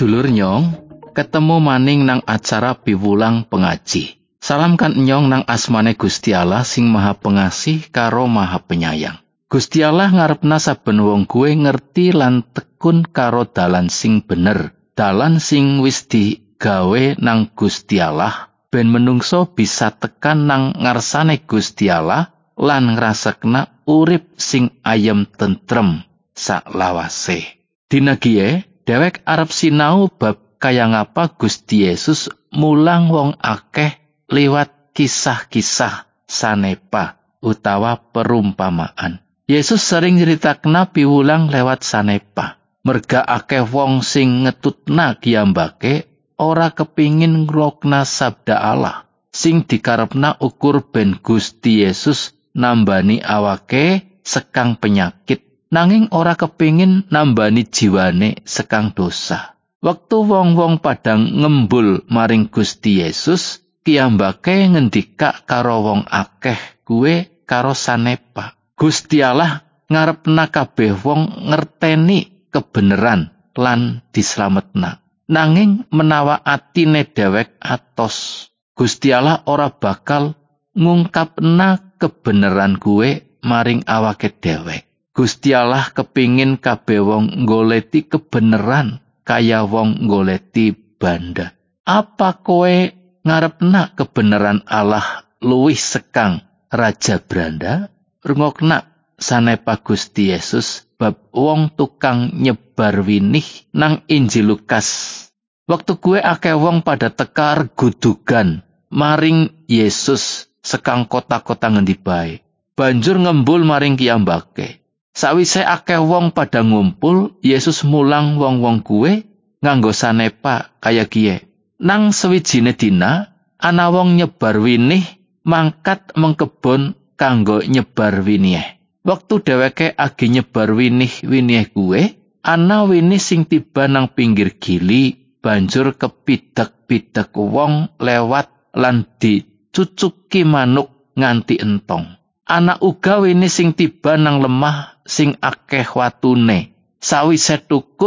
Sedulur Nyong, ketemu maning nang acara piwulang pengaji. Salam kan Nyong nang asmane Gusti Allah sing Maha Pengasih karo Maha Penyayang. Gusti Allah ngarepna saben wong kuwe ngerti lan tekun karo dalan sing bener, dalan sing wis digawe nang Gusti Allah, ben menungso bisa tekan nang ngarsane Gusti Allah lan ngrasakna urip sing ayem tentrem saklawase. Dina kiye dhewek arep sinau bab kaya ngapa Gusti Yesus mulang wong akeh liwat kisah-kisah sanepa utawa perumpamaan. Yesus sering nyeritakna piwulang lewat sanepa. Merga akeh wong sing ngetutna kiyambake ora kepingin ngrokna sabda Allah sing dikarepna ukur ben Gusti Yesus nambani awake sekang penyakit. Nanging ora kepingin nambani jiwane sekang dosa. Waktu wong-wong padang ngembul maring Gusti Yesus, kiyambake ngendika karo wong akeh kuwe karo sanepa. Gusti Allah ngarepna kabeh wong ngerteni kebeneran lan dislametna. Nanging menawa atine dhewek atos, Gusti Allah ora bakal ngungkapna kebeneran kuwe maring awake dhewek. Gusti Allah kepingin kabeh wong nggoleti kebeneran kaya wong nggoleti banda. Apa kowe ngarepna kebeneran Allah luwih sekang raja branda? Rungokna sanepa Gusti Yesus bab wong tukang nyebar winih nang Injil Lukas. Waktu kuwe akeh wong pada tekar gudugan maring Yesus sekang kota-kota ngendi bae. Banjur ngembul maring kiyambake. Sawise akeh wong pada ngumpul, Yesus mulang wong-wong kuwe nganggo sanepa kaya kiye. Nang sewijine dina, ana wong nyebar winih mangkat mengkebon kanggo nyebar winih. Waktu dheweke agi nyebar winih kuwe, ana winih sing tiba nang pinggir gili, banjur kepidak-pidak wong lewat lan dicucuki manuk nganti entong. Ana uga winih sing tiba nang lemah sing akeh watune. Sawise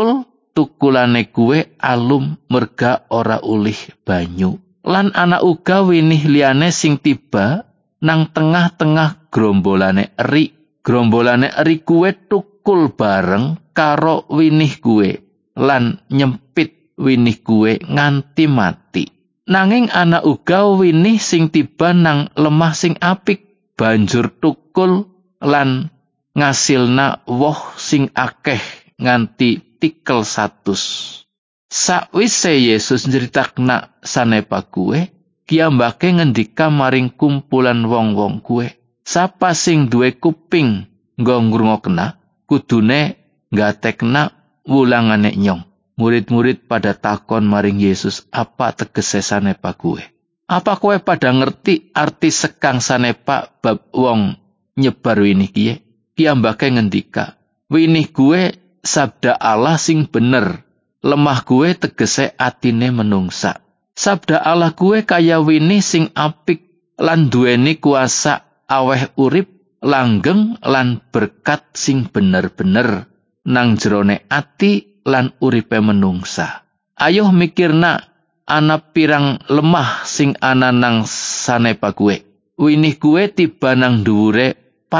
tukulane kuwe alum merga ora ulih banyu. Lan ana uga winih liyane sing tiba nang tengah-tengah grombolane eri. Grombolane eri kuwe tukul bareng karo winih kuwe lan nyempit winih kuwe nganti mati. Nanging ana uga winih sing tiba nang lemah sing apik. Banjur tukul lan ngasilna woh sing akeh nganti tikel 100. Sakwise Yesus nyeritakna sanepa kuwe, kiyambake ngendika maring kumpulan wong-wong kuwe, sapa sing duwe kuping nggo ngrungokna, kudune nggatekna wulangane Nyong. Murid-murid pada takon maring Yesus, apa tegese sanepa kuwe? Apa kowe pada ngerti arti sekang sanepa bab wong nyebar winih kiye? Kiyambake ngendika, winih kuwe sabda Allah sing bener. Lemah kuwe tegese atine menungsa. Sabda Allah kuwe kaya winih sing apik lan duweni kuasa aweh urip, langgeng lan berkat sing bener-bener nang jerone ati lan uripe menungsa. Ayo mikirna ana pirang lemah sing ana nang sanepa kuwe. Winih kuwe tiba nang dhuwure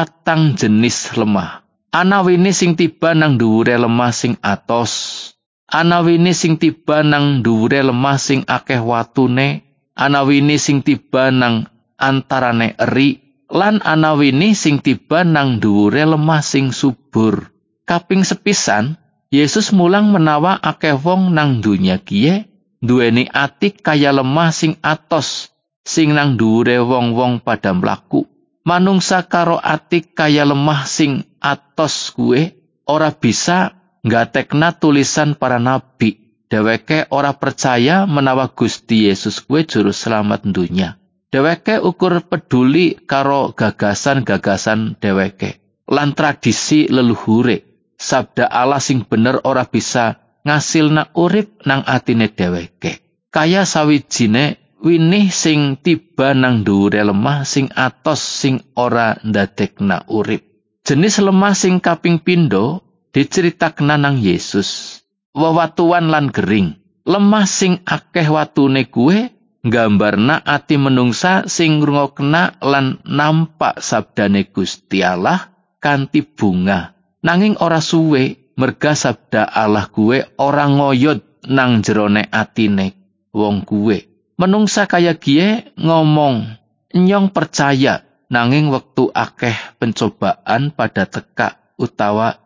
4 jenis lemah. Ana winih sing tiba nang dhuwure lemah sing atos. Ana winih sing tiba nang dhuwure lemah sing akeh watune. Ana winih sing tiba nang antarane eri. Lan ana winih sing tiba nang dhuwure lemah sing subur. Kaping sepisan, Yesus mulang menawa akeh wong nang dunya kiye duweni ati kaya lemah sing atos sing nang dhuwure wong-wong pada mlaku. Manungsa karo ati kaya lemah sing atos kuwe ora bisa nggatekna tulisan para nabi. Dheweke ora percaya menawa Gusti Yesus kuwe juru selamat dunya. Dheweke ukur peduli karo gagasan-gagasan dheweke lan tradisi leluhure. Sabda Allah sing bener ora bisa ngasilna urip nang atine dheweke. Kaya sawijine winih sing tiba nang dhuwure lemah sing atos sing ora ndadekna urip. Jenis lemah sing kaping pindho diceritakna nang Yesus. Wewatuan lan gering. Lemah sing akeh watune kuwe nggambarna ati menungsa sing ngrungokna lan nampak sabdane Gusti Allah kanthi bunga. Nanging ora suwe merga sabda Allah kuwe ora ngoyot nang jerone atine wong kuwe. Menungsa kaya gie ngomong, nyong percaya, nanging wektu akeh pencobaan pada teka utawa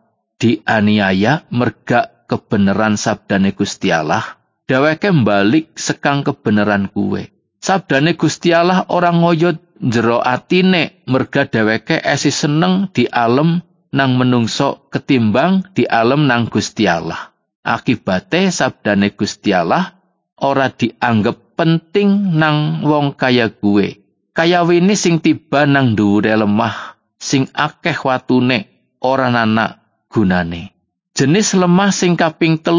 dianiaya merga kebenaran sabdane Gusti Allah, dheweke balik sekang kebenaran kuwe. Sabdane Gusti Allah ora ngoyot jero atine merga dheweke esi seneng di alam nang menungso ketimbang di alam nang Gusti Allah. Akibate sabdane Gusti Allah ora dianggep penting nang wong kaya kuwe. Kaya wini sing tiba nang dhuwure lemah, sing akeh watune ora ana gunane. Jenis lemah sing kaping 3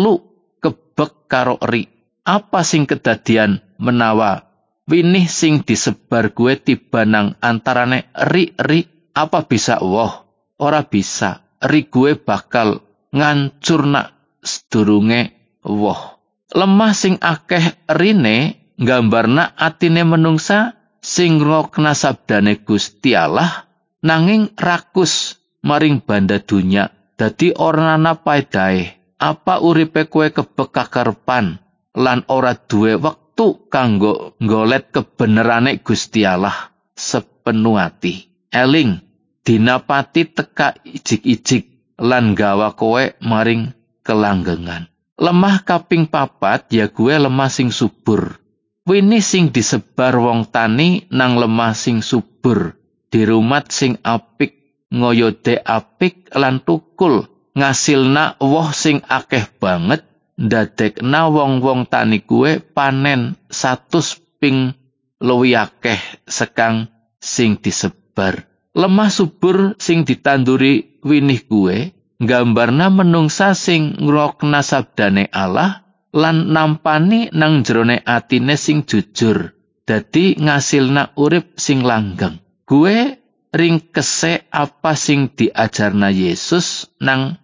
kebek karo eri. Apa sing kedadian menawa winih sing disebar kuwe tiba nang antarane eri-eri? Apa bisa woh? Ora bisa. Eri kuwe bakal ngancurna sedurunge woh. Lemah sing akeh erine nggambarna atine menungsa sing ngrungokna sabdane Gusti Allah nanging rakus maring banda dunya. Dadi ora ana paedahe. Apa uripe kowe kebek kakarepan lan ora duwe wektu kanggo nggolet kebenerane Gusti Allah sepenuh ati. Eling, dinapati teka ijik-ijik lan gawa kowe maring kelanggengan. Lemah kaping 4 ya kuwe lemah sing subur. Wini sing disebar wong tani nang lemah sing subur, dirumat sing apik, ngoyode apik lan tukul, ngasilna woh sing akeh banget, ndadekna wong-wong tani kuwe panen 100 ping luwih akeh sekang sing disebar. Lemah subur sing ditanduri winih kuwe nggambarna menungsa sing ngrokna sabdane Allah lan nampani nang jerone atine sing jujur, dadi ngasilna urip sing langgeng. Kuwe ringkese apa sing diajarna Yesus nang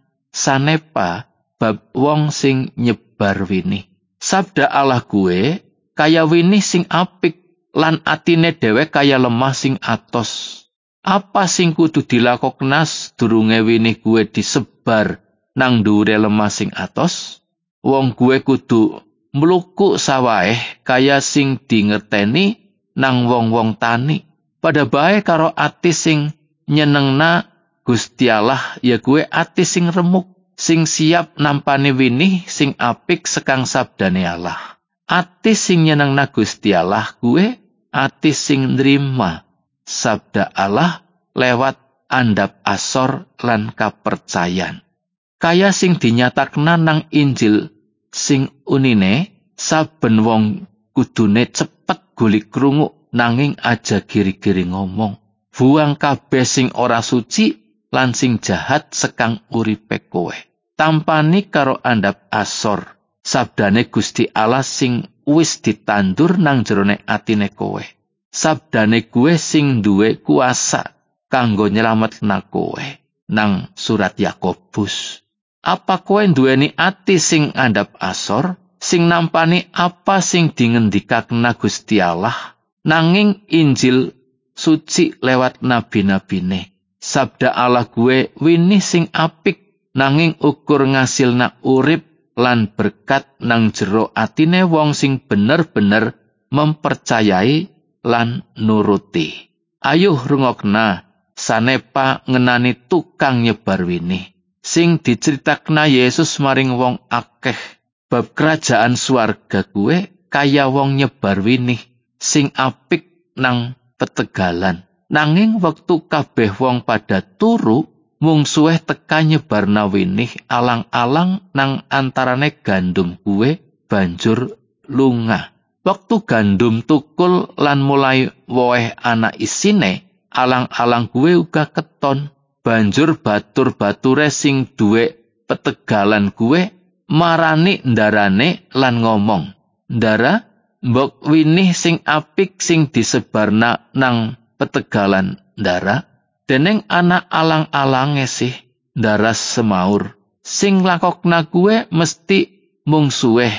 sanepa bab wong sing nyebar winih. Sabda Allah kuwe kaya winih sing apik lan atine dhewe kaya lemah sing atos. Apa sing kudu dilakokna durunge winih kuwe disebar nang dhuwure lemah sing atos? Wong kuwe kudu mluku sawaeh kaya sing dingerteni nang wong-wong tani. Pada bae karo ati sing nyenengna Gusti Allah ya kuwe ati sing remuk, sing siap nampani winih sing apik sekang sabdane Allah. Ati sing nyenengna Gusti Allah kuwe ati sing nrima sabda Allah lewat andhap asor lan kapercayan. Kaya sing dinyatakna nang Injil sing unine, saben wong kudune cepet gulik krungu nanging aja giri-giri ngomong. Buang kabeh sing ora suci lan sing jahat sekang uripe kowe. Tampani karo andhap asor sabdane Gusti Allah sing wis ditandur nang jerone atine kowe. Sabdane kuwe sing duwe kuasa kanggo nyelametna kowe nang surat Yakobus. Apa kowe duweni ati sing andhap asor, sing nampani apa sing dingendikakna Gusti Allah, nanging Injil suci lewat nabi-nabine. Sabda Allah kuwe winih sing apik, nanging ukur ngasilna urip lan berkat nang jero atine wong sing bener-bener mempercayai lan nuruti. Ayuh rungokna sanepa ngenani tukang nyebar winih. Sing diceritakna Yesus maring wong akeh bab kerajaan swarga kuwe kaya wong nyebar winih sing apik nang petegalan. Nanging wektu kabeh wong pada turu mungsuhe teka nyebarna winih alang-alang nang antarane gandum kuwe banjur lunga. Wektu gandum tukul lan mulai woeh ana isine, alang-alang kuwe uga keton. Banjur batur-bature sing duwe petegalan kuwe marani ndarane lan ngomong, "Ndara, mbok winih sing apik sing disebarna nang petegalan ndara." Deneng anak alang-alange sih, ndara semaur, "Sing lakokna kuwe mesti mungsuhe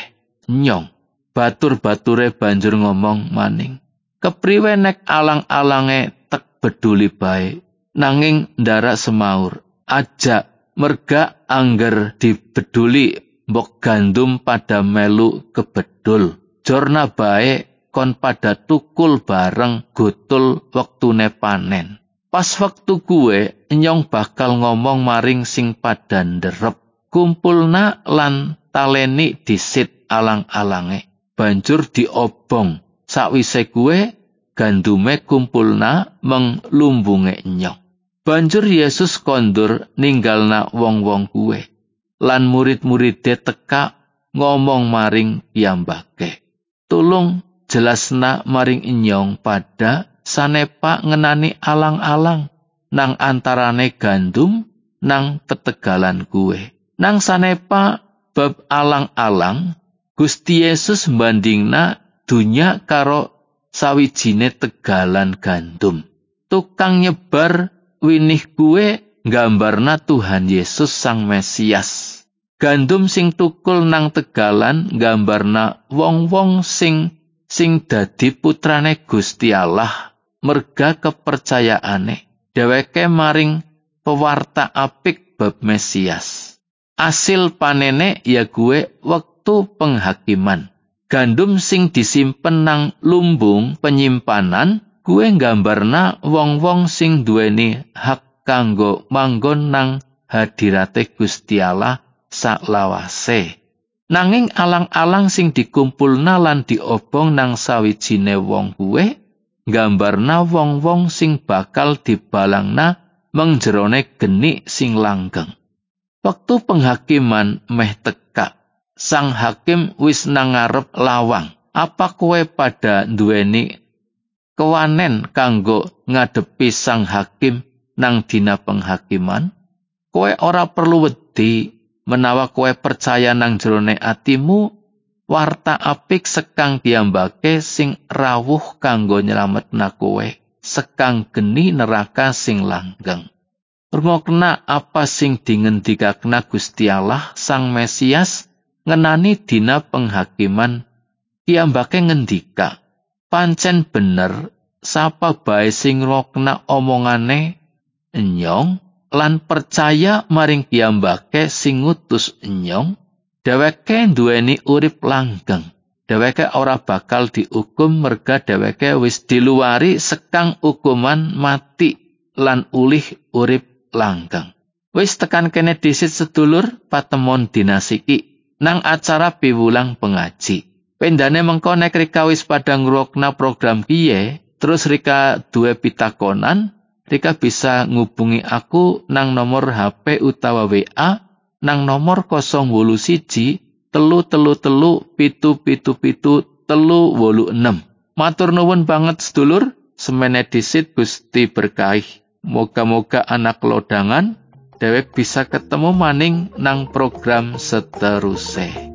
Nyong. Batur-bature banjur ngomong maning, "Kepriwe nek alang-alange tek beduli bae?" Nanging ndara semaur, "Aja, merga angger dibeduli mbok gandum pada melu kebedul. Jorna bae kon pada tukul bareng gutul wektune panen. Pas wektu kuwe Nyong bakal ngomong maring sing pada nderep, kumpulna lan taleni disit alang-alange. Banjur diobong, sakwise kuwe gandume kumpulna meng lumbunge Nyong." Banjur Yesus kondur ninggalna wong-wong kuwe, lan murid-muride teka ngomong maring piyambake, "Tulung jelasna maring Nyong pada sanepa ngenani alang-alang nang antarane gandum nang petegalan kuwe. Nang sanepa bab alang-alang, Gusti Yesus mbandingna dunya karo sawijine tegalan gandum. Tukang nyebar winih kuwe nggambarna Tuhan Yesus Sang Mesias. Gandum sing tukul nang tegalan nggambarna wong-wong sing dadi putrane Gusti Allah merga kepercayaane dheweke maring pewarta apik bab Mesias. Asil panene ya kuwe wektu penghakiman. Gandum sing disimpen nang lumbung penyimpanan kuwe nggambarna wong-wong sing duweni hak kanggo manggon nang hadirate Gusti Allah saklawase. Nanging alang-alang sing dikumpulna lan diobong nang sawijine wong kuwe nggambarna wong-wong sing bakal dibalangna mengjerone geni sing langgeng. Waktu penghakiman meh teka. Sang hakim wis nang ngarep lawang. Apa kowe pada nduweni kewanen kanggo ngadepi sang hakim nang dina penghakiman? Kowe ora perlu wedi menawa kowe percaya nang jerone atimu warta apik sekang piyambake sing rawuh kanggo nyelametna kowe sekang geni neraka sing langgeng. Rungokna apa sing dingendikakna Gusti Allah Sang Mesias ngenani dina penghakiman. Piyambake ngendika, "Pancen bener sapa bae sing ngrungokna omongane Nyong lan percaya maring piyambake sing ngutus Nyong, dheweke nduweni urip langgeng. Dheweke ora bakal diukum merga dheweke wis diluwari sekang hukuman mati lan ulih urip langgeng." Wis tekan kene disit sedulur patemon dinasiki nang acara piwulang pengaji. Pendane mengko nek Rika wis pada ngrungokna program piye, terus Rika duwe pitakonan, Rika bisa ngubungi aku nang nomor HP utawa WA nang nomor 081 333 777 386. Matur nuwun banget sedulur, semene disit Gusti berkahi. Moga-moga anak lodangan dhewek bisa ketemu maning nang program seteruse.